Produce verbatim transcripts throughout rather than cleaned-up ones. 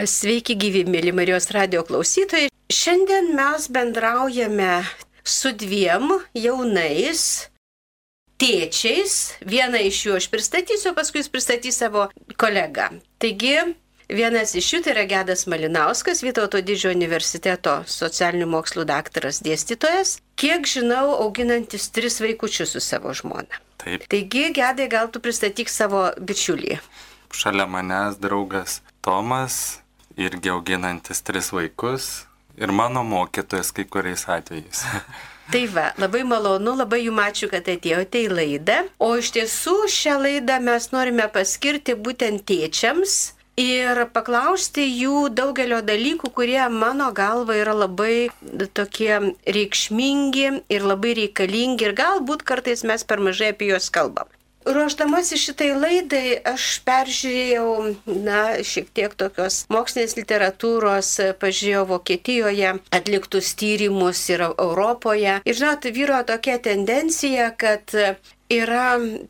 Sveiki gyvi, mėly Marijos radijo klausytojai. Šiandien mes bendraujame su dviem jaunais tėčiais. Vieną iš jų aš pristatysiu, paskui jis pristatys savo kolegą. Taigi, vienas iš jų tai yra Gedas Malinauskas, Vytauto Didžiojo universiteto socialinių mokslų daktaras, dėstytojas. Kiek žinau, auginantis tris vaikučius su savo žmona. Taip. Taigi, Gedai, gal tu pristatyk savo bičiulį. Šalia manęs draugas Tomas, irgi auginantis tris vaikus ir mano mokytojas kai kuriais atvejais. Tai va, labai malonu, labai jums ačiū, kad atėjote į laidą. O iš tiesų šią laidą mes norime paskirti būtent tėčiams ir paklausti jų daugelio dalykų, kurie mano galva yra labai tokie reikšmingi ir labai reikalingi ir galbūt kartais mes per mažai apie juos kalbam. Ruošdamasi šitai laidai aš peržiūrėjau, na, šiek tiek tokios mokslinės literatūros, pažiūrėjau Vokietijoje atliktus tyrimus ir Europoje. Ir žinot, vyro tokia tendencija, kad yra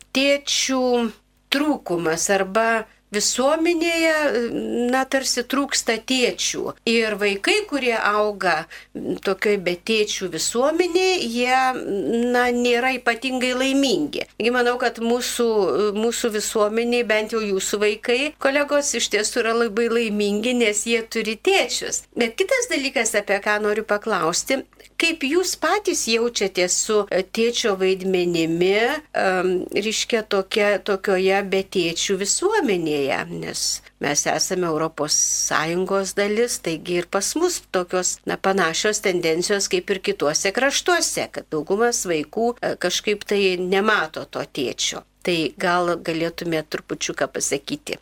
tėčių trūkumas arba visuomenėje, na, tarsi trūksta tėčių. Ir vaikai, kurie auga tokioj be tėčių visuomenėje, jie, na, nėra ypatingai laimingi. Taigi manau, kad mūsų, mūsų visuomeniai, bent jau jūsų vaikai, kolegos, iš tiesų yra labai laimingi, nes jie turi tėčius. Bet kitas dalykas, apie ką noriu paklausti, kaip jūs patys jaučiatės su tėčio vaidmenimi, um, reiškia tokia, tokioje be tėčių visuomenėje, nes mes esame Europos Sąjungos dalis, taigi ir pas mus tokios, na, panašios tendencijos kaip ir kituose kraštuose, kad daugumas vaikų kažkaip tai nemato to tėčio. Tai gal galėtumėte trupučiuką pasakyti?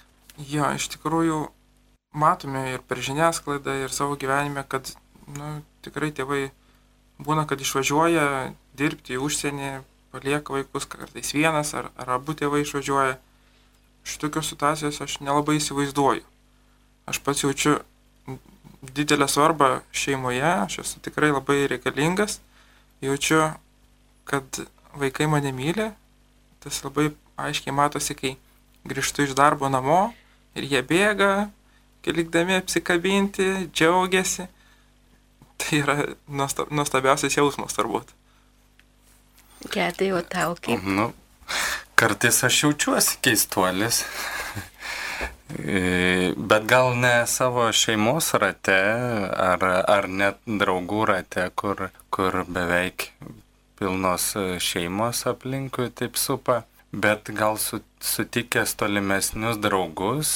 Jo, iš tikrųjų matome ir per žiniasklaidą, ir savo gyvenime, kad nu, tikrai tėvai būna, kad išvažiuoja dirbti į užsienį, palieka vaikus kartais vienas ar, ar abu tėvai išvažiuoja. Šitokios situacijos aš nelabai įsivaizduoju. Aš pats jaučiu didelę svarbą šeimoje, aš esu tikrai labai reikalingas. Jaučiu, kad vaikai mane myli. Tas labai aiškiai matosi, kai grįžtu iš darbo namo ir jie bėga, likdami apsikabinti, džiaugiasi. Tai yra nuostabiausias jausmas turbūt. Gedai, o tau kaip? Nu, kartais aš jaučiuosi keistuolis, bet gal ne savo šeimos rate ar, ar net draugų rate, kur, kur beveik pilnos šeimos aplinkui taip supa, bet gal su, sutikęs tolimesnius draugus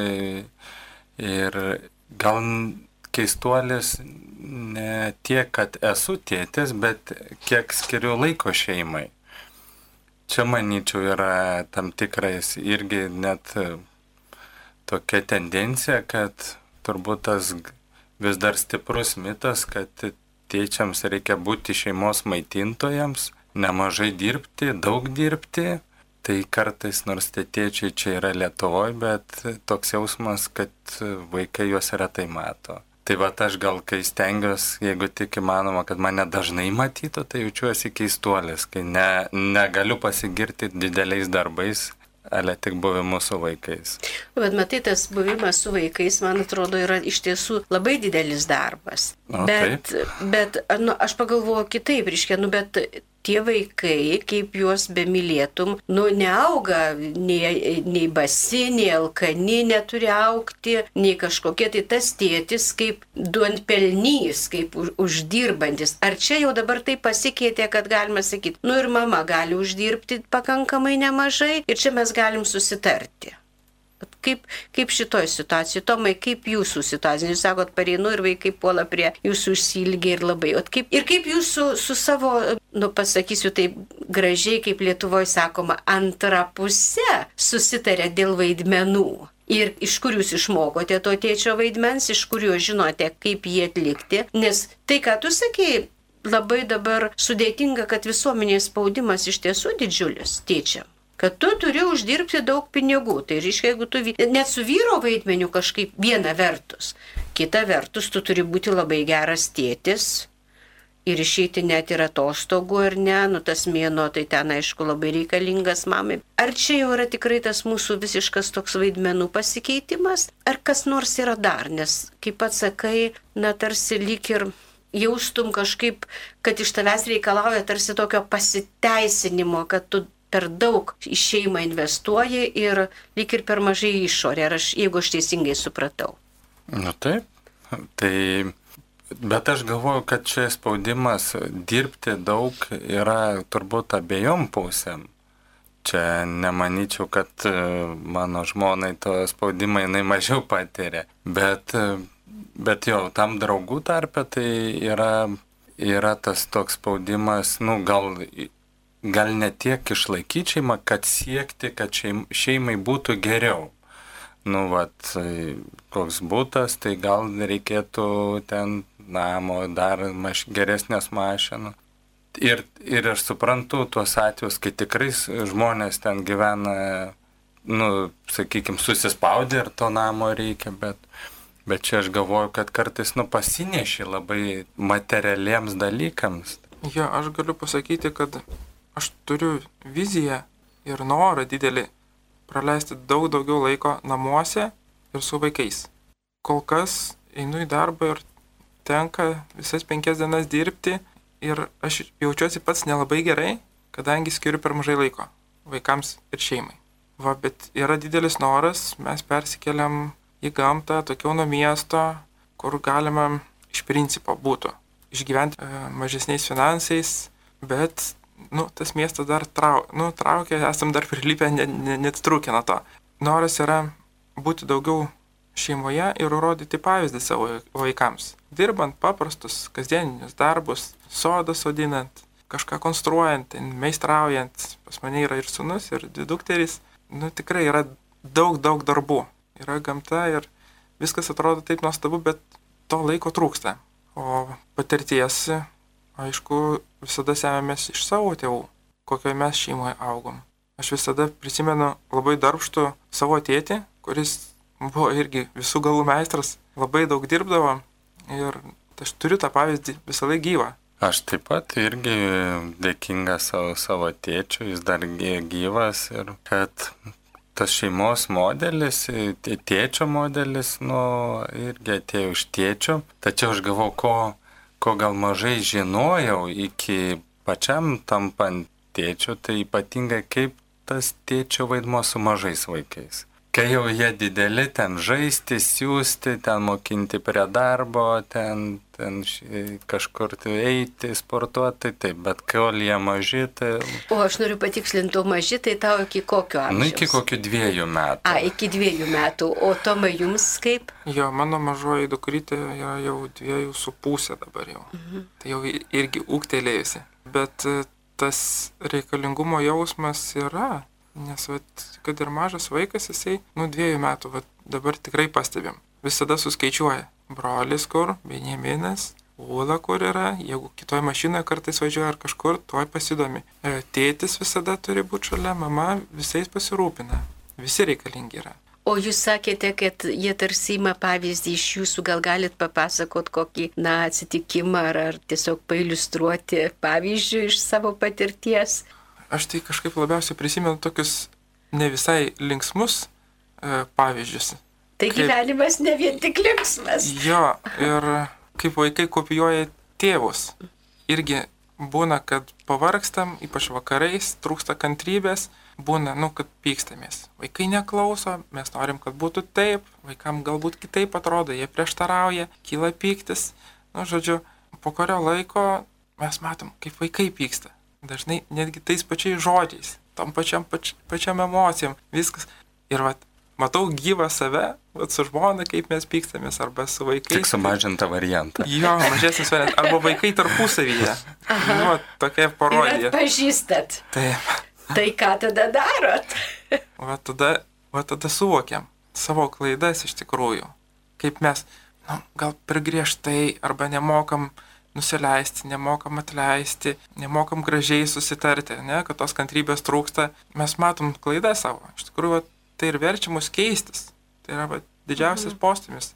ir gal keistuolis ne tiek, kad esu tėtis, bet kiek skiriu laiko šeimai. Čia, manyčiau, yra tam tikrais irgi net tokia tendencija, kad turbūt tas vis dar stiprus mitas, kad tėčiams reikia būti šeimos maitintojams, nemažai dirbti, daug dirbti. Tai kartais, nors tie tėčiai čia yra Lietuvoje, bet toks jausmas, kad vaikai juos retai mato. Tai va, aš gal, kai stengiuosi, jeigu tik įmanoma, kad mane dažnai matytų, tai jaučiuosi keistuolis, kai ne, negaliu pasigirti dideliais darbais, ale tik buvimu su vaikais. Bet matai, tas buvimas su vaikais, man atrodo, yra iš tiesų labai didelis darbas. O, bet, bet nu, aš pagalvoju kitaip, reiškia, nu, bet tie vaikai, kaip juos bemylėtum, nu, neauga nei, nei basi, nei alkani neturi augti, nei kažkokie, tai tas tėtis kaip duonpelnys, kaip už, uždirbantis. Ar čia jau dabar tai pasikeitė, kad galima sakyti, nu ir mama gali uždirbti pakankamai nemažai ir čia mes galim susitarti. Kaip, kaip šitoj situacijai, Tomai, kaip jūsų situacija? Jūs sakot, pareinu ir vaikai puola prie jūsų užsiilgė ir labai. Kaip, ir kaip jūs su, su savo, nu pasakysiu taip gražiai, kaip Lietuvoje sakoma, antra puse susitarė dėl vaidmenų. Ir iš kur jūs išmokote to tėčio vaidmens, iš kur jūs žinote, kaip jį atlikti. Nes tai, ką tu sakei, labai dabar sudėtinga, kad visuomenės spaudimas iš tiesų didžiulis tėčiam. Kad tu turi uždirbti daug pinigų. Tai reiškia, jeigu tu net su vyro vaidmeniu kažkaip viena vertus, kita vertus tu turi būti labai geras tėtis ir išeiti net ir atostogų, ar ne, nu tas mėnuo, tai ten aišku labai reikalingas mamai. Ar čia jau yra tikrai tas mūsų visiškas toks vaidmenų pasikeitimas, ar kas nors yra dar, nes kaip pats sakai, na tarsi lyg ir jaustum kažkaip, kad iš tavęs reikalauja tarsi tokio pasiteisinimo, kad tu per daug į šeimą investuoji ir lyg ir per mažai išorė, ar aš, jeigu aš teisingai supratau. Nu taip, tai, bet aš galvoju, kad čia spaudimas dirbti daug yra turbūt abiejom pusėm. Čia nemanyčiau, kad mano žmonai to spaudimą jinai mažiau patiria, bet, bet jau tam draugų tarpe tai yra, yra tas toks spaudimas, nu gal... Gal ne tiek išlaikyti šeimą, kad siekti, kad šeim, šeimai būtų geriau. Nu, vat, koks būtas, tai gal reikėtų ten namo, dar maš, geresnės mašinų. Ir, ir aš suprantu tuos atvejus, kai tikrai žmonės ten gyvena, nu, sakykime, susispaudė ir to namo reikia, bet, bet čia aš galvoju, kad kartais, nu, pasineši labai materialiems dalykams. Ja, aš galiu pasakyti, kad aš turiu viziją ir norą didelį praleisti daug daugiau laiko namuose ir su vaikais. Kol kas einu į darbą ir tenka visas penkias dienas dirbti ir aš jaučiuosi pats nelabai gerai, kadangi skiriu per mažai laiko vaikams ir šeimai. Va, bet yra didelis noras, mes persikeliam į gamtą, tokiau nuo miesto, kur galima iš principo būtų išgyventi e, mažesniais finansais, bet nu, tas miestas dar trau, nu, traukia, esam dar prilipę, net, net trūkę nuo to. Noras yra būti daugiau šeimoje ir rodyti pavyzdį savo vaikams. Dirbant paprastus kasdieninius darbus, sodą sodinant, kažką konstruojant, meistraujant. Pas mane yra ir sūnus, ir dvi dukterys. Nu, tikrai yra daug, daug darbų. Yra gamta ir viskas atrodo taip nuostabu, bet to laiko trūksta. O patirties, aišku, visada semėmės iš savo tėvų, kokioje mes šeimoje augom. Aš visada prisimenu labai darbštų savo tėtį, kuris buvo irgi visų galų meistras, labai daug dirbdavo ir aš turiu tą pavyzdį visą laiką gyvą. Aš taip pat irgi dėkingas savo, savo tėčiu, jis dar gyvas ir kad tas šeimos modelis, tėčio modelis, nu, irgi atėjo iš tėčio, tačiau aš galvoju, ko ko gal mažai žinojau iki pačiam tampant tėčiu, tai ypatingai kaip tas tėčio vaidmo su mažais vaikais. Kai jau jie dideli, ten žaisti, siūsti, ten mokinti prie darbo, ten, ten kažkur eiti, sportuoti, taip, bet kol jie maži, tai... O aš noriu patikslinti, o maži, tai tau iki kokio amžiaus? Nu, iki kokių dviejų metų. A, iki dviejų metų. O Tomai, jums kaip? Jo, mano mažoji dukrytė yra jau dviejų su pusė dabar jau. Mhm. Tai jau irgi ūgtelėjusi. Bet tas reikalingumo jausmas yra. Nes, vat, kad ir mažas vaikas, jisai, nu, dviejų metų, vat, dabar tikrai pastebim. Visada suskaičiuoja. Brolis kur, Benjaminas, Ula kur yra, jeigu kitoj mašinoje kartais važiuoja ar kažkur, tuoj pasidomi. Tėtis visada turi būti šalia, mama visais pasirūpina. Visi reikalingi yra. O jūs sakėte, kad jie tarsi ima pavyzdį iš jūsų, gal galit papasakot kokį, na, atsitikimą ar, ar tiesiog pailiustruoti pavyzdžių iš savo patirties? Aš tai kažkaip labiausiai prisimenu tokius ne visai linksmus e, pavyzdžius. Tai kaip... gyvenimas ne vien tik linksmas. Jo, ir kaip vaikai kopijuoja tėvus. Irgi būna, kad pavargstam, ypač vakarais, trūksta kantrybės, būna, nu, kad pykstamės. Vaikai neklauso, mes norim, kad būtų taip, vaikam galbūt kitaip atrodo, jie prieštarauja, kyla pyktis. Nu, žodžiu, po kurio laiko mes matom, kaip vaikai pyksta. Dažnai netgi tais pačiais žodžiais, tom pačiam, pač, pačiam emocijom, viskas. Ir vat, matau gyvą save, vat, su žmona, kaip mes pykstamės, arba su vaikais. Tik sumažintą variantą. Jo, mažesnis variantas, arba vaikai tarpusavyje. Nu, tokia parodija. Ir atpažįstat. Taip. Tai ką tada darot? Va tada, va tada suvokiam savo klaidas iš tikrųjų. Kaip mes, nu, gal per griežtai, arba nemokam nusileisti, nemokam atleisti, nemokam gražiai susitarti, ne, kad tos kantrybės trūksta. Mes matom klaidą savo. Iš tikrųjų, va, tai ir verčia mus keistis. Tai yra va, didžiausias postūmis.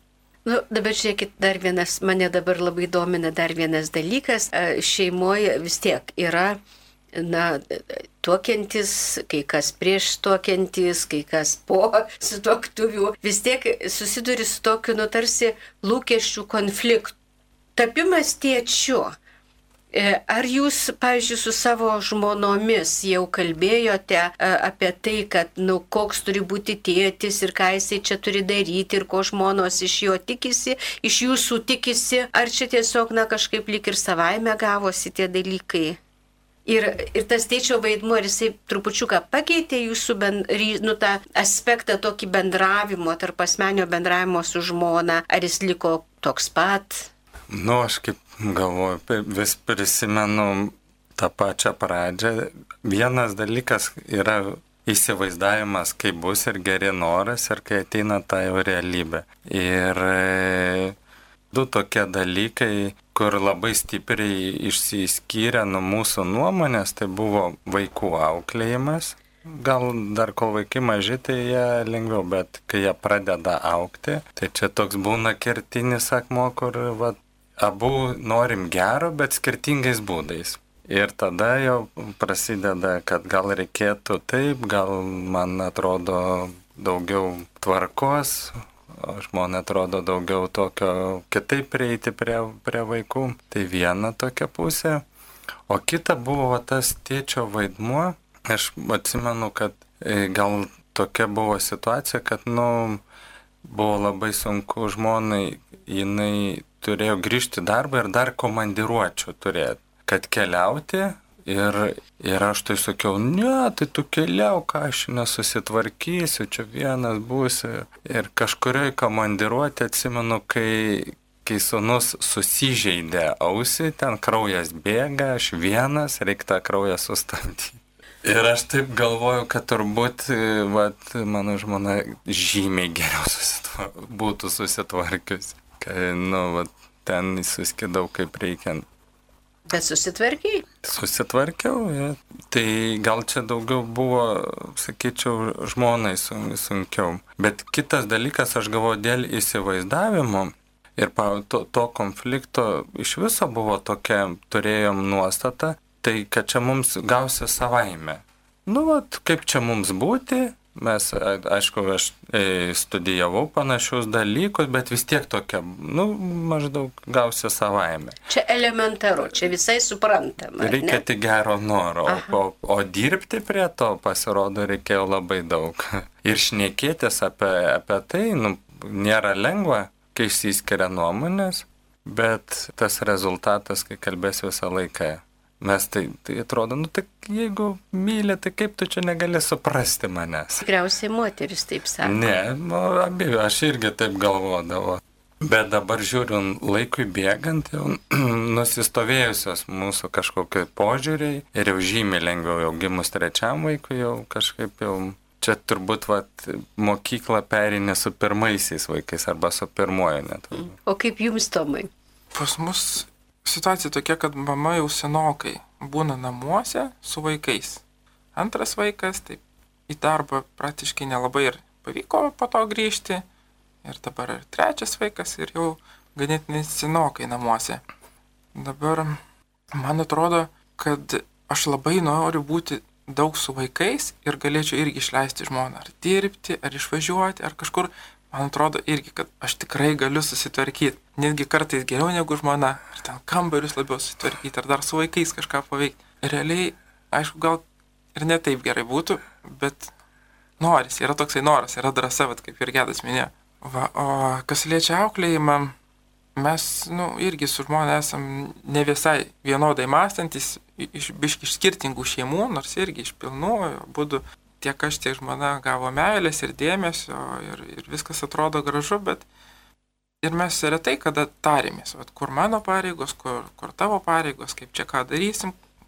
Nu, dabar žiūrėkit, dar vienas, mane dabar labai domina dar vienas dalykas. Šeimoje vis tiek yra, na, tuokiantis, kai kas prieš tuokiantis, kai kas po sutuoktuvių, vis tiek susiduri su tokiu, nu, tarsi lūkesčių konfliktu. Tapimas tėčiu. Ar jūs, pavyzdžiui, su savo žmonomis jau kalbėjote apie tai, kad, nu, koks turi būti tėtis ir ką jisai čia turi daryti ir ko žmonos iš jo tikisi, iš jūsų tikisi, ar čia tiesiog, na, kažkaip lyg ir savaime gavosi tie dalykai? Ir, ir tas tėčio vaidmuo, ar jisai trupučiuką pakeitė jūsų bendry, nu, tą aspektą tokį bendravimo, tarp asmenio bendravimo su žmona, ar jis liko toks pat? Nu, aš kaip galvoju, vis prisimenu tą pačią pradžią. Vienas dalykas yra įsivaizdavimas, kaip bus ir geri noras, ir kai ateina ta jau realybė. Ir du tokie dalykai, kur labai stipriai išsiskyrė nuo mūsų nuomonės, tai buvo vaikų auklėjimas. Gal dar kol vaikai maži, tai jie lengviau, bet kai jie pradeda augti, tai čia toks būna kertinis akmuo, kur va, abu norim gero, bet skirtingais būdais. Ir tada jau prasideda, kad gal reikėtų taip, gal man atrodo daugiau tvarkos, o žmona atrodo daugiau tokio kitaip prieiti prie, prie vaikų. Tai viena tokia pusė. O kita buvo tas tėčio vaidmuo. Aš atsimenu, kad gal tokia buvo situacija, kad, nu, buvo labai sunku žmonai, jinai turėjo grįžti į darbą ir dar komandiruočių turėti, kad keliauti. Ir, ir aš tai sakiau, ne, tai tu keliauk, aš nesusitvarkysiu, čia vienas būsi. Ir kažkurioje komandiruotė, atsimenu, kai, kai sūnus susižeidė ausį, ten kraujas bėga, aš vienas, reikia tą kraują sustabdyti. Ir aš taip galvoju, kad turbūt vat, mano žmona žymiai geriau susitvar... būtų susitvarkiusi. Kai, nu, vat, ten suskidau kaip reikiant. Bet susitvarkiai? Susitvarkiau, ja. Tai gal čia daugiau buvo, sakyčiau, žmonai sunkiau. Bet kitas dalykas, aš galvoju, dėl įsivaizdavimo ir to, to konflikto iš viso buvo tokia, turėjom nuostatą, tai kad čia mums gausi savaime. Nu, vat, kaip čia mums būti? Mes, aišku, aš studijavau panašius dalykus, bet vis tiek tokia, nu, maždaug gausi savaime. Čia elementaru, čia visai suprantama. Reikia tik gero noro, o, o dirbti prie to, pasirodo, reikėjo labai daug. Ir šnekėtis apie, apie tai, nu, nėra lengva, kai išsiskiria nuomonės, bet tas rezultatas, kai kalbės visą laiką. Mes tai, tai atrodo, nu tai jeigu myli, tai kaip tu čia negali suprasti manęs? Tikriausiai moteris taip sako. Ne, nu, abi, aš irgi taip galvodavau. Bet dabar žiūriu, laikui bėgant, jau nusistovėjusios mūsų kažkokie požiūriai ir jau žymiai lengviau, jau gimus trečiam vaikui, jau kažkaip jau čia turbūt vat, mokyklą perinė su pirmaisiais vaikais arba su pirmuoju net. O kaip jums, Tomai? Pas mus situacija tokia, kad mama jau senokai būna namuose su vaikais. Antras vaikas, taip, į darbą praktiškai nelabai ir pavyko po to grįžti. Ir dabar ir trečias vaikas ir jau ganėtinai senokai namuose. Dabar man atrodo, kad aš labai noriu būti daug su vaikais ir galėčiau irgi išleisti žmoną. Ar dirbti, ar išvažiuoti, ar kažkur. Man atrodo irgi, kad aš tikrai galiu susitvarkyti. Netgi kartais geriau negu žmona. Ar ten kambarius labiau susitvarkyti, ar dar su vaikais kažką paveikti. Realiai, aišku, gal ir ne taip gerai būtų, bet noris, yra toksai noras, yra drąsa, vat, kaip ir Gedas minėjo. Va, o kas liečia auklėjimą, mes, nu, irgi su žmona esam ne visai vienodai mąstantis, iš, biški iš skirtingų šeimų, nors irgi iš pilnų būdų. Tiek aš, tiek žmona gavo meilės ir dėmesio ir, ir viskas atrodo gražu, bet ir mes retai kada tarėmės, vat, kur mano pareigos, kur, kur tavo pareigos, kaip čia ką darysim,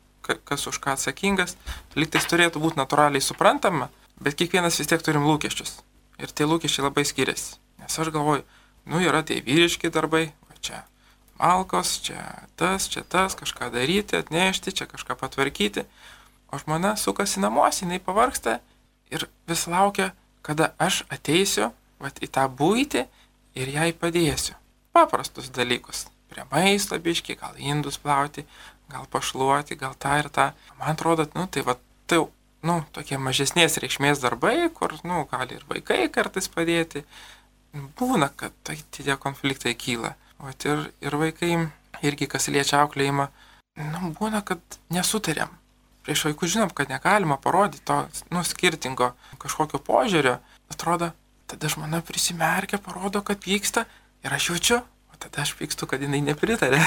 kas už ką atsakingas. Lygtais turėtų būti natūraliai suprantama, bet kiekvienas vis tiek turim lūkesčius. Ir tie lūkesčiai labai skiriasi. Nes aš galvoju, nu yra tie vyriški darbai, va čia malkos, čia tas, čia tas, kažką daryti, atnešti, čia kažką patvarkyti. O žmona sukasi namuose, jinai pavargsta ir vis laukia, kada aš ateisiu vat, į tą buitį ir jai padėsiu. Paprastus dalykus. Prie maisto biški, gal indus plauti, gal pašluoti, gal tą ir tą. Man atrodo, nu tai va, tai, nu, tokie mažesnės reikšmės darbai, kur, nu, gali ir vaikai kartais padėti. Būna, kad tai tie konfliktai kyla. O ir, ir vaikai, irgi kas liečia auklėjimą, nu, būna, kad nesutariam. Prieš vaikų žinom, kad negalima parodyti to, nu, skirtingo kažkokio požiūrio. Atrodo, tada žmona prisimerkia, parodo, kad pyksta ir aš jaučiu, o tada aš pykstu, kad jinai nepritarė.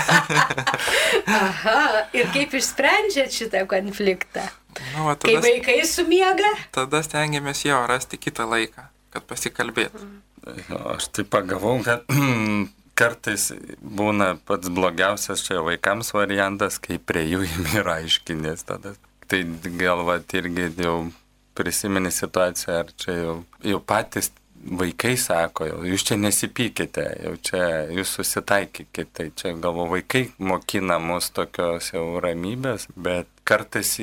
Aha, ir kaip išsprendžiat šitą konfliktą? Nu, va, tada, kai vaikai sumiega? Tada stengiamės jo rasti kitą laiką, kad pasikalbėtų. Aš tai pagavau, kad kartais būna pats blogiausias čia vaikams variantas, kai prie jų imi ir aiškinės tada. Tai gal va irgi jau prisimeni situaciją, ar čia jau, jau patys vaikai sako, jau, jūs čia nesipykite, jau čia jūs susitaikykite. Tai čia galvo vaikai mokina mus tokios jau ramybės, bet kartais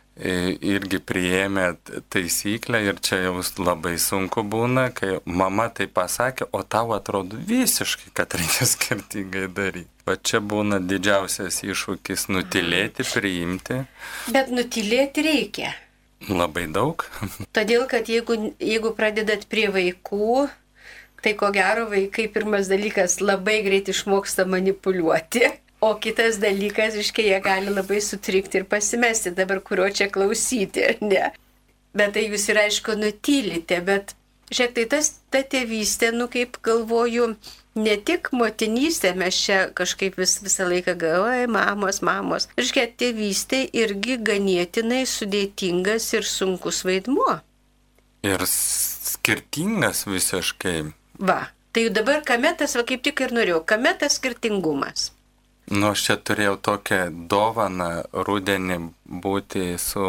irgi priėmė taisyklę ir čia jau labai sunku būna, kai mama tai pasakė, o tau atrodo visiškai, kad reikia skirtingai daryti. Va čia būna didžiausias iššūkis nutilėti, priimti. Bet nutilėti reikia. Labai daug. Todėl, kad jeigu, jeigu pradedat prie vaikų, tai ko gero vaikai pirmas dalykas labai greit išmoksta manipuliuoti. O kitas dalykas, iškai, jie gali labai sutrikti ir pasimesti, dabar kurio čia klausyti, ne. Bet tai jūs ir aišku nutylite, bet žiūrėk, tai tas, ta tėvystė, nu kaip galvoju, ne tik motinystė, mes čia kažkaip vis, visą laiką galvojame, mamos, mamos. Žiūrėk, tėvystė irgi ganėtinai sudėtingas ir sunkus vaidmuo. Ir skirtingas visiškai. Va, tai dabar kame tas, va kaip tik ir norėjau, kame tas skirtingumas? Nu, aš čia turėjau tokią dovaną rudenį būti su,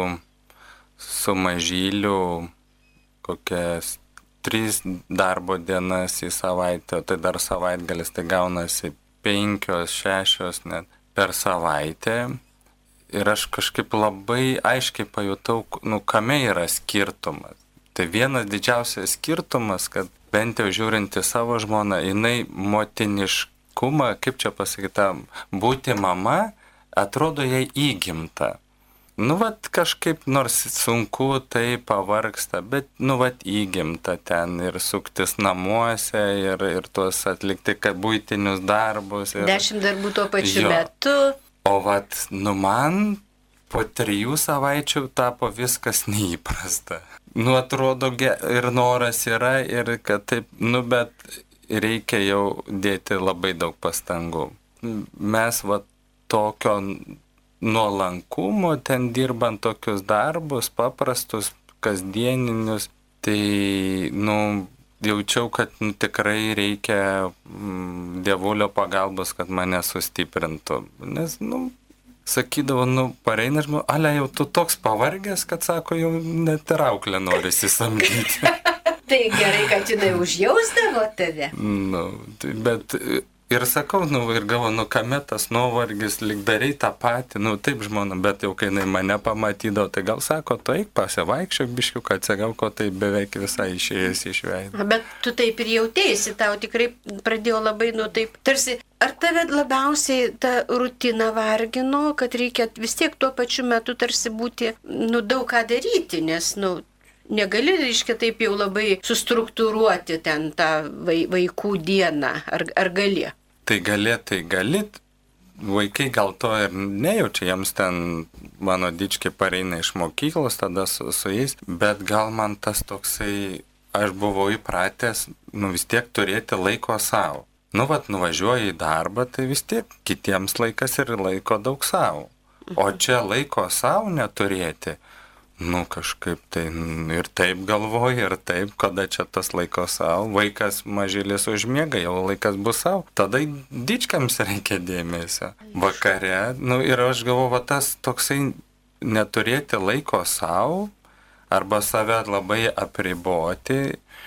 su mažyliu kokias tris darbo dienas į savaitę, tai dar savaitgalis, tai gaunasi penkios, šešios net per savaitę. Ir aš kažkaip labai aiškiai pajutau, nu, kame yra skirtumas. Tai vienas didžiausias skirtumas, kad bent jau žiūrinti savo žmoną, jinai motiniškumą, kaip čia pasakyta, būti mama, atrodo jai įgimta. Nu, vat kažkaip, nors sunku, tai pavargsta, bet, nu, vat įgimta ten ir suktis namuose, ir, ir tuos atlikti buitinius darbus. Ir... Dešimt darbų tuo pačiu jo. Metu. O vat, nu, man po trijų savaičių tapo viskas neįprasta. Nu, atrodo, ir noras yra, ir kad taip, nu, bet reikia jau dėti labai daug pastangų. Mes, vat, tokio... nuolankumo, ten dirbant tokius darbus, paprastus, kasdieninius, tai, nu, jaučiau, kad nu, tikrai reikia mm, dievulio pagalbos, kad mane sustiprintų. Nes, nu, sakydavo, nu, pareina žmogus, ale jau tu toks pavargęs, kad sako, jau net ir auklę norisi samdyti. Tai gerai, kad jinai užjausdavo tave. Nu, tai, bet... Ir sakau, nu, ir galvo, nu, kame tas nuovargis, lyg darai tą patį, nu, taip žmona, bet jau kai jinai mane pamatydavo, tai gal sako, tu eik pasivaikščiok biškiuką, atsigauko, tai beveik visai išėjęs iš veido. Bet tu taip ir jautėsi, tau tikrai pradėjo labai, nu, taip, tarsi, ar tave labiausiai ta rutina vargino, kad reikia vis tiek tuo pačiu metu tarsi būti, nu, daug ką daryti, nes, nu, negali, reiškia, taip jau labai sustruktūruoti ten tą vaikų dieną, ar, ar gali? Tai gali, tai gali. Vaikai gal to ir nejaučia, jiems ten mano dičkiai pareina iš mokyklos, tada su, su jais, bet gal man tas toksai, aš buvau įpratęs, nu vis tiek turėti laiko savo. Nu, vat, nuvažiuoju į darbą, tai vis tiek kitiems laikas ir laiko daug savo. O čia laiko savo neturėti, nu, kažkaip tai ir taip galvoju, ir taip, kada čia tas laiko savo, vaikas mažylis užmiega, jau laikas bus savo, tada dičkams reikia dėmesio. Vakare, nu, ir aš galvoju, va, tas toksai neturėti laiko savo, arba save labai apriboti,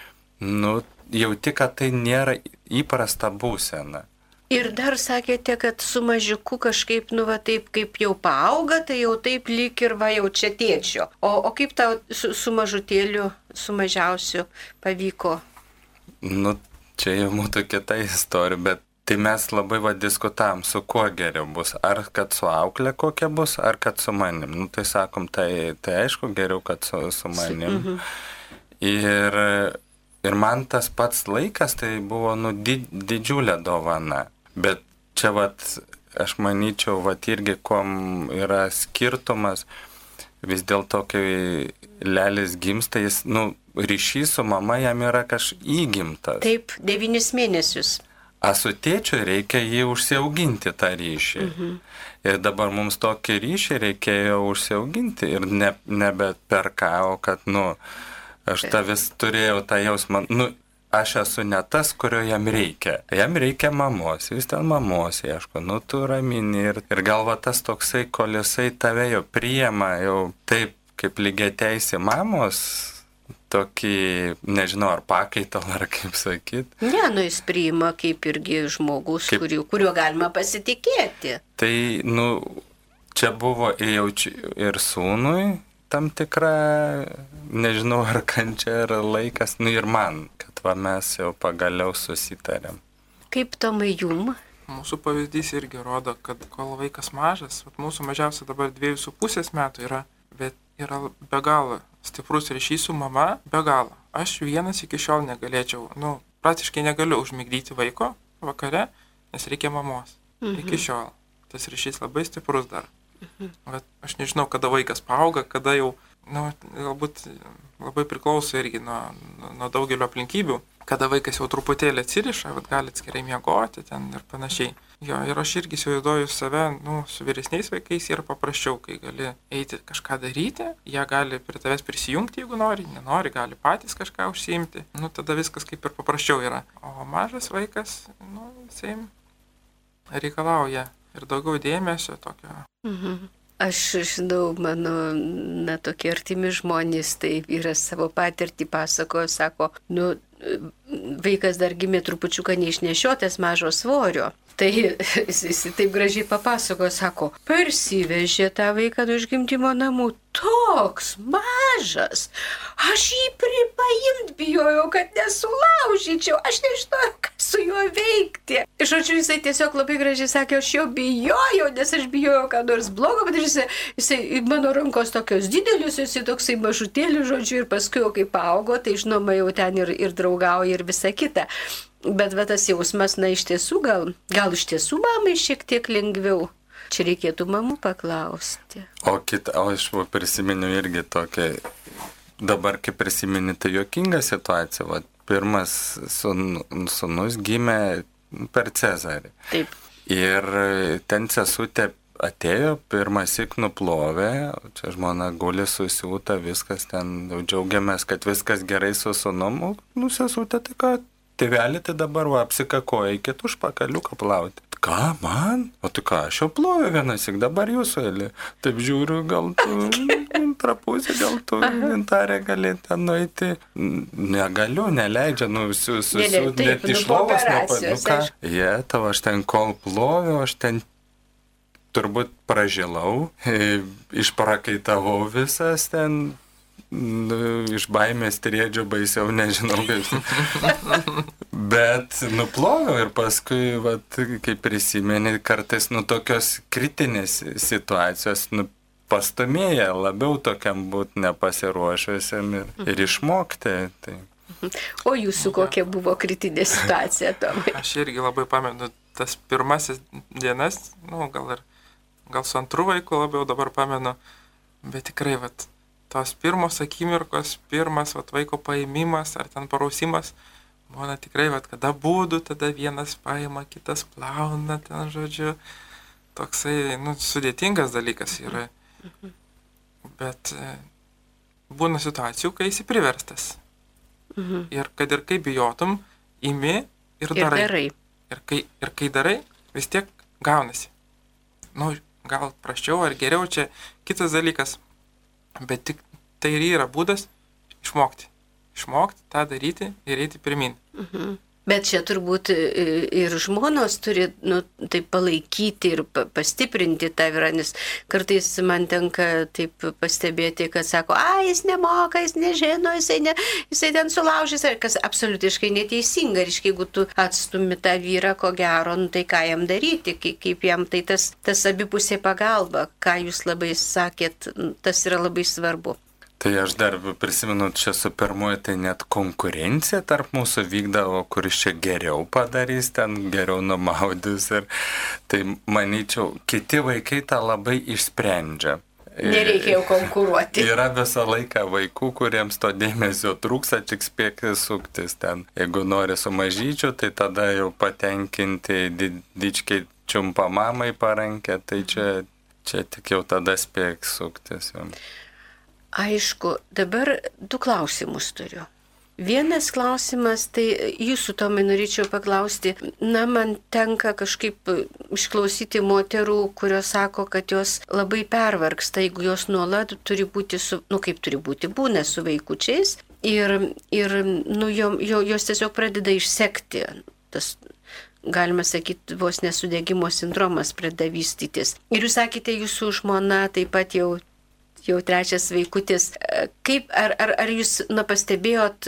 nu, jauti, kad tai nėra įprasta būsena. Ir dar sakėte, kad su mažiuku kažkaip, nu va taip, kaip jau paauga, tai jau taip lyg ir va jau čia tėčio. O, o kaip tau su, su mažutėliu, su mažiausiu pavyko? Nu, čia jau būtų kita istorija, bet tai mes labai va diskutavom, su kuo geriau bus. Ar kad su auklė kokia bus, ar kad su manim. Nu, tai sakom, tai, tai aišku geriau, kad su, su manim. Mhm. Ir, ir man tas pats laikas tai buvo nu, di, didžiulė dovana. Bet čia vat, aš manyčiau, vat irgi, kuom yra skirtumas, vis dėlto, kai lelis gimsta, jis, nu, ryšys su mama jam yra kažkaip įgimtas. Taip, devynis mėnesius. A su tėčiu reikia jį užsiauginti tą ryšį. Mhm. Ir dabar mums tokį ryšį reikėjo užsiauginti ir ne, nebe per ką, o kad, nu, aš tą vis turėjau tą jausmą, nu, aš esu ne tas, kurio jam reikia. Jam reikia mamos, jis ten mamos ieško, nu, tu ramini ir, ir galva tas toksai, kol jisai tave jau priema, jau taip, kaip lygiai teisė mamos, tokį, nežinau, ar pakaitalą, ar kaip sakyt. Ne, nu jis priima kaip irgi žmogus, kaip... kuriuo, kuriuo galima pasitikėti. Tai, nu, čia buvo jaučiu ir sūnui tam tikra, nežinau, ar kančia, ar laikas, nu ir man, kad va mes jau pagaliau susitarėm. Kaip Tomai jum? Mūsų pavyzdys irgi rodo, kad kol vaikas mažas, mūsų mažiausia dabar dviejų su pusės metų yra, bet yra be galo stiprus ryšys su mama, be galo. Aš vienas iki šiol negalėčiau, nu, praktiškai negaliu užmigdyti vaiko vakare, nes reikia mamos. Mhm. Iki šiol. Tas ryšys labai stiprus dar. Mhm. Bet aš nežinau, kada vaikas paauga, kada jau, nu, galbūt labai priklauso irgi nuo, nuo daugelio aplinkybių. Kada vaikas jau truputėlį atsiriša, vat gali atskirai miegoti ten ir panašiai. Jo, ir aš irgi įsivaizduoju save, nu, su vyresniais vaikais yra paprasčiau, kai gali eiti kažką daryti, jie gali prie tavęs prisijungti, jeigu nori, nenori, gali patys kažką užsiimti. Nu, tada viskas kaip ir paprasčiau yra. O mažas vaikas, nu, jisai reikalauja ir daugiau dėmesio tokio. Mhm. Aš žinau, mano, na, tokie artimi žmonės, tai vyras savo patirtį pasakojo, sako, nu, vaikas dar gimė trupučiuką neišnešiotas mažo svorio. Tai jis, jis taip gražiai papasakojo, sako, parsivežė tą vaiką iš gimdymo namų, toks mažas, aš jį pripaimt bijojau, kad nesulaužyčiau, aš nežinojau, ką su juo veikti. Žodžiu, jisai tiesiog labai gražiai sakė, aš jo bijojau, nes aš bijojau, ką nors blogo, bet jisai, jisai mano rankos tokios didelius, jisai toksai mažutėlis, žodžiu, ir paskui jau kaip augo, tai žinoma jau ten ir, ir draugauja ir visa kita. Bet va, tas jausmas, na, iš tiesų, gal, gal iš tiesų mamai šiek tiek lengviau. Čia reikėtų mamų paklausti. O kita, o aš prisiminiu irgi tokią, dabar kaip prisimeni, tai juokinga situacija. Va, pirmas sun, sunus gimė per Cezarį. Taip. Ir ten sesutė atėjo, pirmąsyk nuplovė, čia žmona guli susiūta, viskas ten, jau džiaugiamės, kad viskas gerai su sunumu, nu sesutė, tai ką? Tėvelį tai dabar va, apsikakoja, eikit už pakaliuką plauti. Ką, man? O tu ką, aš jau ploviu vienąsyk, dabar jūsų eilė. Taip žiūriu, gal tu trapusį, gal tu gintarė gali ten nueiti. Negaliu, neleidžia, nu, su, su, su, net iš lovos nepa. Nu ką, jie, tavo aš ten kol ploviu, aš ten turbūt pražilau, išprakaitavau visas ten. Nu, iš baimės triedžio baisiau, nežinau kaip. Bet nuploviau ir paskui, vat, kaip prisimeni, kartais nu tokios kritinės situacijos nu, pastumėja labiau tokiam būti nepasiruošusiam ir, ir išmokti. Tai. O jūsų kokia buvo kritinė situacija, Tomai? Aš irgi labai pamenu tas pirmasis dienas, nu, gal ir gal su antru vaiku labiau dabar pamenu, bet tikrai, vat, tos pirmos akimirkos, pirmas vat, vaiko paėmimas ar ten parausimas, būna tikrai, vat, kada būdu, tada vienas paima, kitas plauna, ten žodžiu, toksai, nu, sudėtingas dalykas yra. Bet e, būna situacijų, kai esi priverstas. Mhm. Ir kad ir kaip bijotum, imi ir darai. Ir darai. Ir kai, ir kai darai, vis tiek gaunasi. Nu, gal prasčiau ar geriau, čia kitas dalykas. Bet tik tai ir yra būdas išmokti. Išmokti tą daryti ir eiti pirmin. Mhm. Bet čia turbūt ir žmonos turi, nu, taip palaikyti ir pastiprinti tą vyrą, nes kartais man tenka taip pastebėti, kad sako, a, jis nemoka, jis nežino, jisai, ne, jisai ten sulaužys, kas absoliutiškai neteisinga. Ir jeigu tu atstumi tą vyrą, ko gero, nu, tai ką jam daryti, kaip jam tai tas, tas abipusė pagalba, ką jūs labai sakėt, tas yra labai svarbu. Tai aš dar prisimenu, čia su pirmuoju, tai net konkurencija tarp mūsų vykdavo, kuris čia geriau padarys, ten geriau numaudys. Ir tai manyčiau, kiti vaikai tą labai išsprendžia. Nereikėjo konkuruoti. Yra visą laiką vaikų, kuriems to dėmesio trūksta, tik spėk suktis ten. Jeigu nori su mažyčiu, tai tada jau patenkinti dičkiai čiumpa mamai parankę, tai čia, čia tik jau tada spėk suktis. Jau. Aišku, dabar du klausimus turiu. Vienas klausimas, tai jūsų, Tomai, norėčiau paklausti, na, man tenka kažkaip išklausyti moterų, kurios sako, kad jos labai pervargsta, jeigu jos nuolat turi būti, su, nu, kaip turi būti, būna su vaikučiais ir, ir nu, jo, jo, jos tiesiog pradeda išsekti. Tas, galima sakyti, vos nesudegimo sindromas pradeda vystytis. Ir jūs sakėte, jūsų žmona taip pat jau jau trečias vaikutis. Kaip, ar, ar, ar jūs na, pastebėjot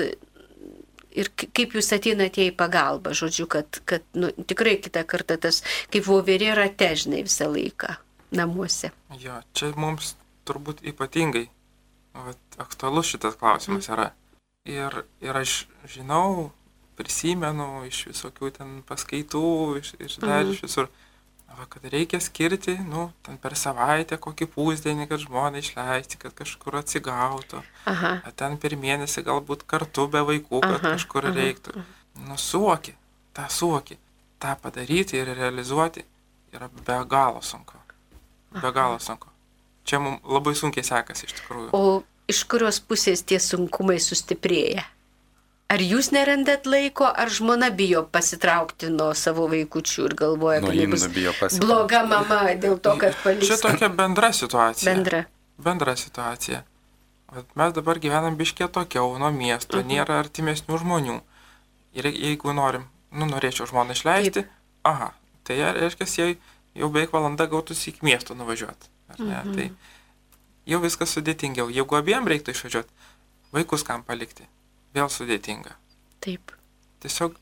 ir kaip jūs ateinate į pagalbą, žodžiu, kad, kad nu, tikrai kitą kartą tas, kaip voverė rate, žinai, visą laiką namuose? Jo, čia mums turbūt ypatingai vat, aktualus šitas klausimas yra. Ir, ir aš žinau, prisimenu iš visokių ten paskaitų, iš, iš dar iš visur, va, kad reikia skirti, nu, ten per savaitę kokį pusdienį, kad žmonai išleisti, kad kažkur atsigautų. Aha. Ten per mėnesį galbūt kartu be vaikų, kad aha, kažkur aha, reiktų. Aha. Nu, suvoki, tą suvoki, tą padaryti ir realizuoti yra be galo sunku. Be aha. galo sunku. Čia mums labai sunkiai sekasi iš tikrųjų. O iš kurios pusės tie sunkumai sustiprėja? Ar jūs nerandat laiko, ar žmona bijo pasitraukti nuo savo vaikučių ir galvoja, kad bus bloga mama dėl to, kad paliks? Čia tokia bendra situacija. Bendra. Bendra situacija. Mes dabar gyvenam biškė tokiau nuo miesto, uh-huh. nėra artimesnių žmonių. Ir jeigu norim, nu, norėčiau žmoną išleisti, Taip. aha, tai reiškia, jai jau beveik valanda gautųsi iki miesto nuvažiuoti. Ar ne? Uh-huh. Tai jau viskas sudėtingiau. Jeigu abiem reiktų išvažiuoti, vaikus kam palikti? Vėl sudėtinga. Taip. Tiesiog.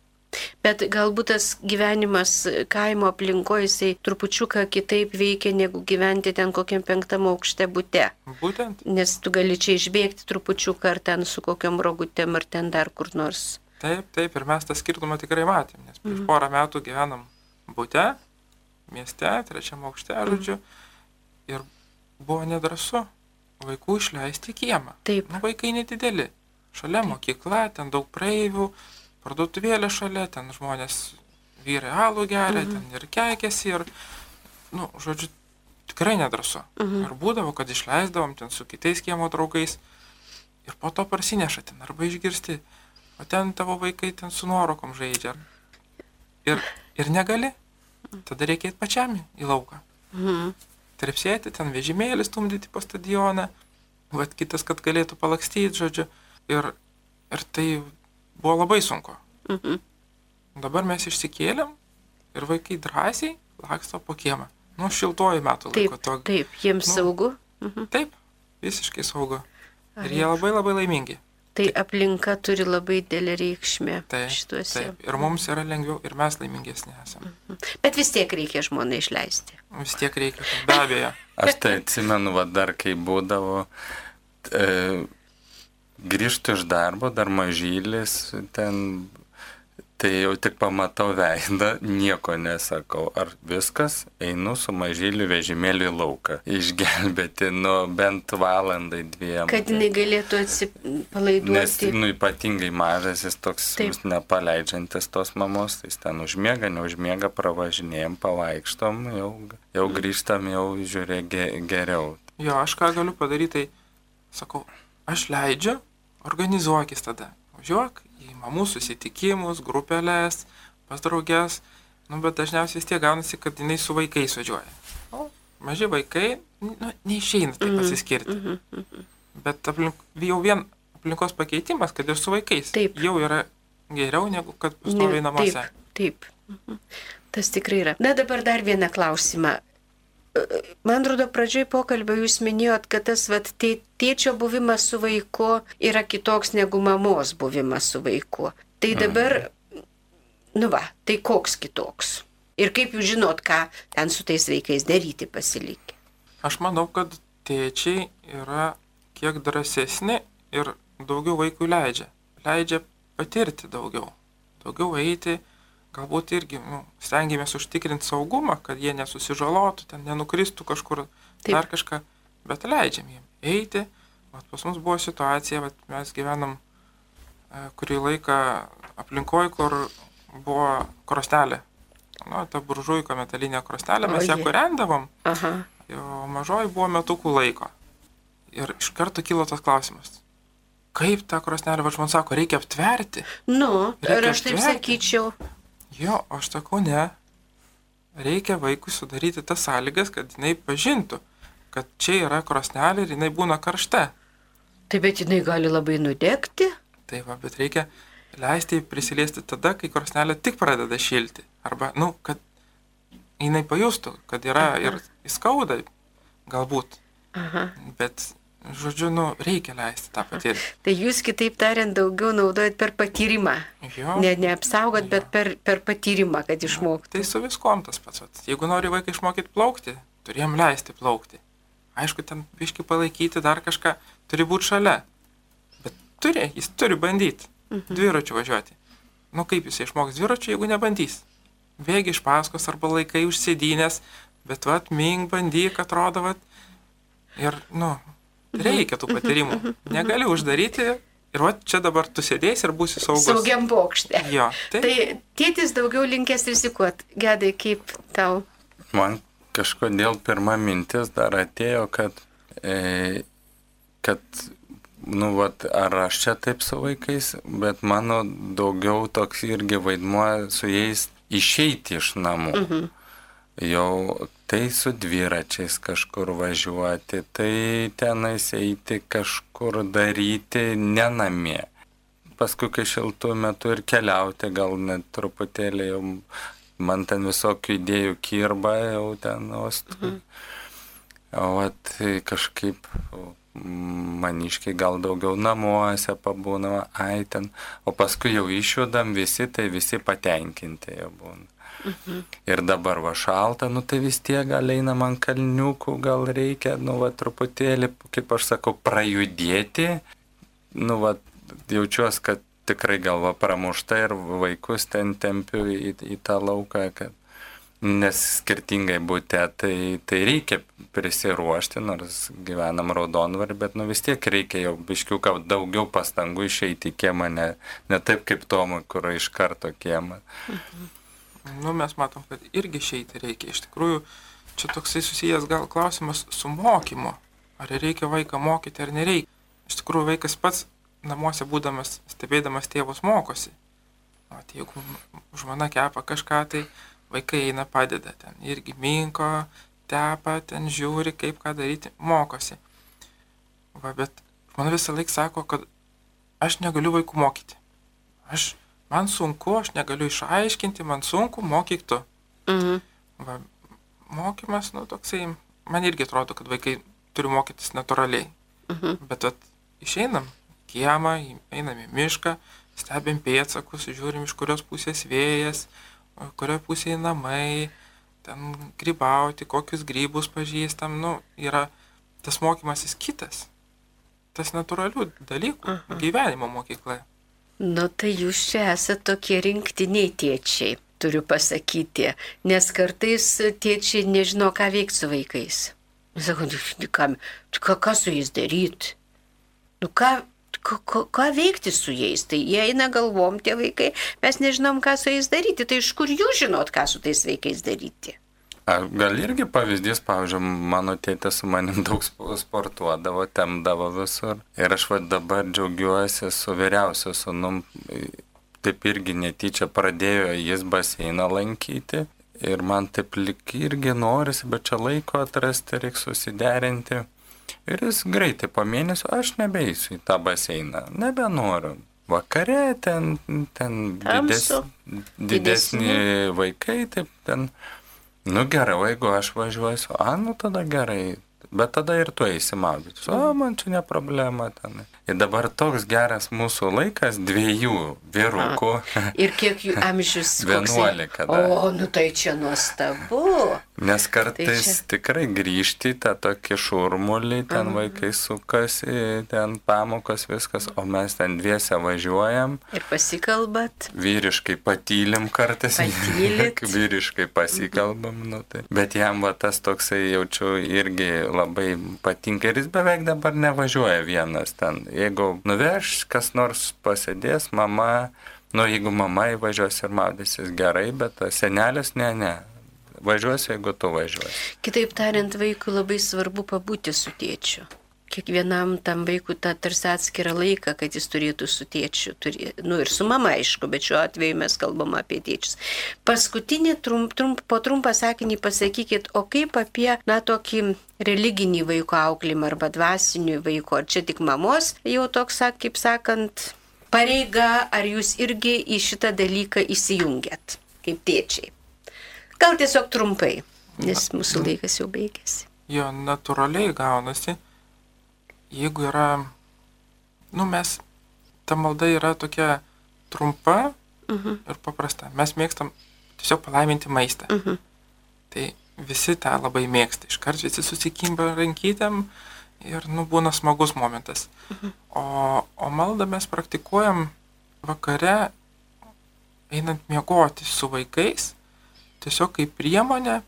Bet galbūt tas gyvenimas kaimo aplinkoje, jisai trupučiuką kitaip veikia, negu gyventi ten kokiam penktam aukšte bute. Būtent. Nes tu gali čia išbėgti trupučiuką ar ten su kokiam rogutėm ar ten dar kur nors. Taip, taip, ir mes tą skirtumą tikrai matėm, nes prieš mm. porą metų gyvenam bute, mieste, trečiam aukšte, žodžiu, mm. ir buvo nedrąsu vaikų išleisti į kiemą. Taip. Nu, vaikai nedideli. Šalia mokykla, ten daug praeivių, parduotuvėlė šalia, ten žmonės vyrai alų geria, mhm. ten ir keikėsi ir, nu, žodžiu, tikrai nedrąsu. Mhm. Ir būdavo, kad išleisdavom ten su kitais kiemo draugais ir po to parsineša ten arba išgirsti, o ten tavo vaikai ten su nuorokom žaidžia. Ir, ir negali, tada reikia eiti pačiam į lauką. Mhm. Trepsėti, ten vežimėlį stumdyti po stadioną, vat kitas, kad galėtų palakstyti, žodžiu. Ir, ir tai buvo labai sunku. Mhm. Dabar mes išsikėlėm ir vaikai drąsiai laksto po kiemą. Nu, šiltuoju metų laiko. Taip, taip, jiems nu, saugu. Mhm. Taip, visiškai saugu. Ir jie labai labai laimingi. Tai taip. Aplinka turi labai didelį reikšmę taip, šituose. Taip, ir mums yra lengviau, ir mes laimingesni esame. Mhm. Bet vis tiek reikia žmoną išleisti. Vis tiek reikia, be abejo. Aš tai atsimenu, va, dar kai būdavo... E, grįžtu iš darbo, dar mažylis, ten, tai jau tik pamatau veidą, nieko nesakau. Ar viskas, einu su mažyliu vežimėliu į lauką. Išgelbėti, nu, bent valandai dviem. Kad jinai galėtų atsipalaiduoti. Nes, nu, ypatingai mažas, jis toks nepaleidžiantis tos mamos, tai jis ten užmiega, neužmiega, pravažinėjom, pavaikštom, jau, jau grįžtam, jau žiūrė ge, geriau. Jo, aš ką galiu padaryti, tai sakau, aš leidžiu, organizuokis tada. Važiuok į mamų susitikimus, grupelės, pas draugės. Nu, bet dažniausiai vis tiek gaunasi, kad jinai su vaikais važiuoja. O, maži vaikai, nu, neišeina taip mm-hmm. pasiskirti. Mm-hmm. Bet aplink, jau vien aplinkos pakeitimas, kad ir su vaikais, taip. Jau yra geriau, negu kad pastoviai namuose. Taip, taip. Mhm. Tas tikrai yra. Na dabar dar vieną klausimą. Man atrodo, pradžioj pokalbio jūs minėjot, kad tas vat, tėčio buvimas su vaiku yra kitoks negu mamos buvimas su vaiku. Tai dabar, nu va, tai koks kitoks? Ir kaip jūs žinot, ką ten su tais vaikais daryti pasilikę? Aš manau, kad tėčiai yra kiek drąsesni ir daugiau vaikų leidžia. Leidžia patirti daugiau. Daugiau eiti. Galbūt irgi nu, stengiamės užtikrinti saugumą, kad jie nesusižalotų, ten nenukristų kažkur, Taip. Dar kažką, bet leidžiam jiem eiti. Vat pas mus buvo situacija, vat mes gyvenam e, kurį laiką aplinkoje, kur buvo krostelė. Nu, ta buržuiko metalinė krostelė, mes ją kūrendavom, jo mažoji buvo metukų laiko. Ir iš karto kilo tas klausimas. Kaip tą krostelę, va man sako, reikia aptverti? Nu, ir aš taip sakyčiau. Jo, aš sakau, ne. Reikia vaikui sudaryti tas sąlygas, kad jinai pažintų, kad čia yra krosnelė ir jinai būna karšta. Tai bet jinai gali labai nudegti. Tai va, bet reikia leisti prisiliesti tada, kai krosnelė tik pradeda šilti. Arba, nu, kad jinai pajustų, kad yra Aha. ir įskauda, galbūt. Aha. Bet, žodžiu, nu, reikia leisti tą patirti. Tai jūs, kitaip tariant, daugiau naudojat per patyrimą. Jo. Ne, neapsaugot, jo. bet per, per patyrimą, kad išmoktų. Tai su viskom tas pats. Jeigu nori vaiką išmokyti plaukti, turi jam leisti plaukti. Aišku, ten biškį palaikyti dar kažką, turi būti šalia. Bet turi, jis turi bandyti mhm. dviračiu važiuoti. Nu kaip jis išmoks dviračiu, jeigu nebandys? Bėgi iš paskos arba laikai užsėdynės, bet vat, ming, bandyk, atrodo, vat. Ir, nu... Reikia tų patyrimų. Negali uždaryti ir va čia dabar tu sėdėsi ir būsi saugus. Saugiam bokšte. Jo. Tai, tai tėtis daugiau linkęs rizikuot. Gedai, kaip tau? Man kažkodėl pirma mintis dar atėjo, kad, e, kad nu, vat, ar aš čia taip su vaikais, bet mano daugiau toks irgi vaidmuo su jais išeiti iš namų. Mhm. Jau tai su dviračiais kažkur važiuoti, tai tenais eiti kažkur daryti ne namie. Paskui, kai šiltų metų ir keliauti, gal net truputėlį jau man ten visokių idėjų kirba jau ten ostų. Mhm. O vat kažkaip maniškiai gal daugiau namuose pabūna, ai ten. O paskui jau išjudam visi, tai visi patenkinti jau būna. Mhm. Ir dabar va šalta, nu tai vis tiek gal einam ant kalniukų, gal reikia, nu va truputėlį, kaip aš sakau, prajudėti. Nu va jaučiuos, kad tikrai galva pramušta ir vaikus ten tempiu į, į tą lauką, kad nes skirtingai būte, tai, tai reikia prisiruošti, nors gyvenam Raudondvary, bet nu vis tiek reikia jau biškiuką daugiau pastangų išeiti į kiemą, ne, ne taip kaip Tomui, kur iš karto kiemą. Mhm. Nu, mes matom, kad irgi išeiti reikia. Iš tikrųjų, čia toksai susijęs gal klausimas su mokymu. Ar reikia vaiką mokyti, ar nereikia. Iš tikrųjų, vaikas pats namuose būdamas, stebėdamas tėvus mokosi. O tai jeigu žmona kepa kažką, tai vaikai eina padeda. Ten irgi minko, tepa, ten žiūri, kaip ką daryti, mokosi. Va, bet žmona visą laiką sako, kad aš negaliu vaikų mokyti. Aš Man sunku, aš negaliu išaiškinti, man sunku, mokyk tu. Mhm. Va, mokymas, nu, toksai, man irgi atrodo, kad vaikai turi mokytis natūraliai. Mhm. Bet at, išeinam kiemą, einam į mišką, stebim pėdsakus, žiūrim, iš kurios pusės vėjas, kurioje pusėje namai, ten grybauti, kokius grybus pažįstam, nu, yra tas mokymasis kitas. Tas natūralių dalykų, mhm. gyvenimo mokykla. Nu, tai jūs čia esate tokie rinktiniai tėčiai, turiu pasakyti, nes kartais tėčiai nežino, ką veikti su vaikais. Sako, ką, ką, ką su jais daryti? Nu, ką, ką, ką veikti su jais? Tai jie eina galvom, tie vaikai, mes nežinom, ką su jais daryti. Tai iš kur jūs žinot, ką su tais vaikais daryti? Gal irgi pavyzdys, pavyzdžiui, mano tėtė su manim daug sportuodavo, temdavo visur. Ir aš va dabar džiaugiuosi su vyriausiu sūnum, taip irgi netyčia pradėjo jis baseiną lankyti. Ir man taip lik irgi norisi, bet čia laiko atrasti, reikia susiderinti. Ir jis greitai po mėnesio, aš nebeisiu į tą baseiną, nebenoriu. vakare ten, ten dides, Tamsu. didesni Didesni. vaikai, taip ten, nu gerai, o jeigu aš važiuosiu, a, nu tada gerai, bet tada ir tu eisi maudytis, o man čia ne problema ten. Ir dabar toks geras mūsų laikas dviejų vyrukų. Ir kiek jų amžius? vienuolika. Da. O, nu tai čia nuostabu. Nes kartais Tai čia... tikrai grįžti tą tokį šurmulį, ten Aha. vaikai sukasi, ten pamokos viskas, o mes ten dviese važiuojam. Ir pasikalbat. Vyriškai patylim kartais. Patylit. Vyriškai pasikalbam. Nu, tai. Bet jam va, tas toksai jaučiu irgi labai patinka ir jis beveik dabar nevažiuoja vienas ten. Jeigu nuveš, kas nors pasėdės, mama, nu jeigu mama įvažiuos ir maudysis gerai, bet senelis ne, ne. Važiuosi, jeigu tu važiuosi. Kitaip tariant, vaikui labai svarbu pabūti su tėčiu. Kiekvienam tam vaikui tą tarsi atskirą laiką, kad jis turėtų su tėčiu. Turė, nu ir su mama, aišku, bet šiuo atveju mes kalbam apie tėčius. Paskutinį trump, trump, po trumpą sakinį pasakykit, o kaip apie, na, tokį religinį vaiko auklymą arba dvasinį vaiko, ar čia tik mamos jau toks, kaip sakant, pareiga, ar jūs irgi į šitą dalyką įsijungiat, kaip tėčiai? Gal tiesiog trumpai, nes mūsų laikas jau baigėsi. Jo, natūraliai gaunasi, jeigu yra, nu mes, ta malda yra tokia trumpa Uh-huh. ir paprasta. Mes mėgstam tiesiog palaiminti maistą. Uh-huh. Tai visi tą labai mėgsta. Iškart visi susikimba rankytėm ir, nu, būna smagus momentas. Uh-huh. O, o maldą mes praktikuojam vakare, einant miegoti su vaikais, tiesiog kaip priemonė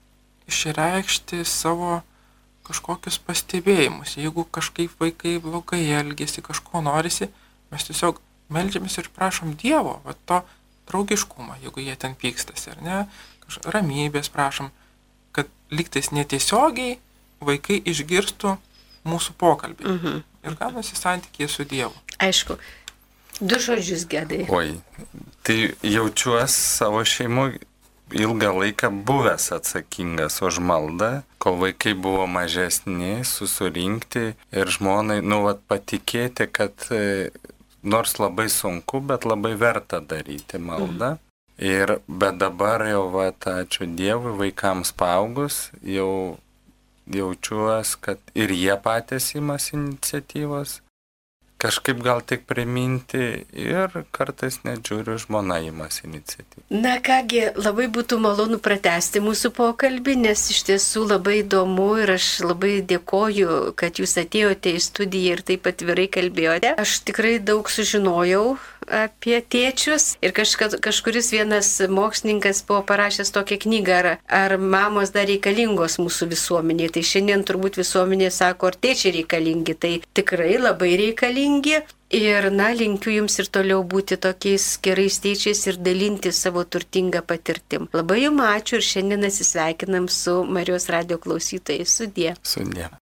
išreikšti savo kažkokius pastebėjimus. Jeigu kažkaip vaikai blogai elgėsi, kažko norisi, mes tiesiog meldžiamės ir prašom Dievo, va, to draugiškumo, jeigu jie ten pykstasi, ar ne, kaž, ramybės prašom, kad lygtais netiesiogiai vaikai išgirstų mūsų pokalbį. Mhm. Ir gaunasi santykiai su Dievu. Aišku, du žodžius Gedai. Oi, tai jaučiuosi savo šeimų ilgą laiką buvęs atsakingas už maldą, kol vaikai buvo mažesni, susurinkti ir žmonai, nu, vat, patikėti, kad nors labai sunku, bet labai verta daryti maldą. Mhm. Ir, bet dabar jau, va, ačiū Dievui, vaikams paaugus, jau jaučiuosi, kad ir jie patys imas iniciatyvos. Kažkaip gal tik priminti ir kartais net žiūriu, žmona imas iniciatyvą. Na kągi, labai būtų malonu pratęsti mūsų pokalbį, nes iš tiesų labai įdomu ir aš labai dėkoju, kad jūs atėjote į studiją ir taip atvirai kalbėjote. Aš tikrai daug sužinojau apie tėčius ir kažkas, kažkuris vienas mokslininkas buvo parašęs tokią knygą, ar, ar mamos dar reikalingos mūsų visuomenėje. Tai šiandien turbūt visuomenė sako, ar tėčiai reikalingi, tai tikrai labai reikalingi. Ir, na, linkiu jums ir toliau būti tokiais gerais tėčiais ir dalinti savo turtingą patirtim. Labai jums ačiū ir šiandien atsisveikinam su Marijos radijo klausytojais. Sudie. Sudie.